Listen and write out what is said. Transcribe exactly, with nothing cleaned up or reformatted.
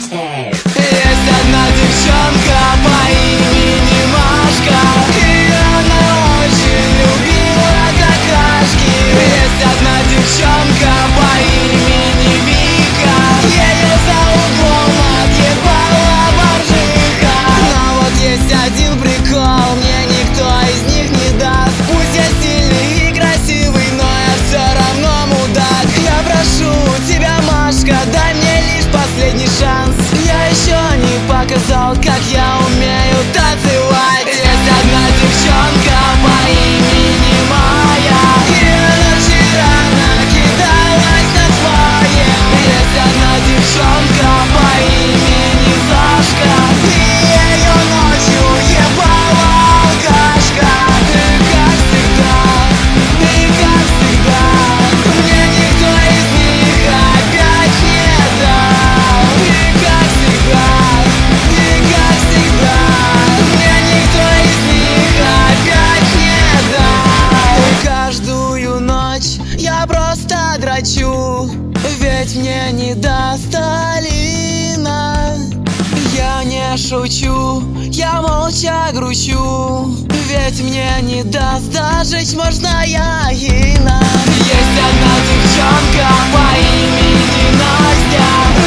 Есть одна девчонка по имени Машка, и она очень любила какашки. Есть одна девчонка по имени Вика, еле за углом отъебала бомжиха. Но вот есть один прикол, мне никто из них не даст. Пусть я сильный и красивый, но я все равно мудак. Я прошу тебя, Машка, дай мне лишь последний шанс. Я еще не показал, как я умею танцевать. Есть одна девчонка по имени Майя, и она вчера накидалась на свое. Есть одна девчонка по имени Сашка, и ее ночью ебала алкашка. Ты как всегда, ты как всегда, мне никто из них опять не дал. Ты как всегда, ты как всегда, мне никто из них опять не дал. И каждую ночь я просто дрочу, ведь мне не даст Алина. Я не шучу, я молча грущу, ведь мне не даст даже чмошная Ина. Есть одна девчонка по имени Настя,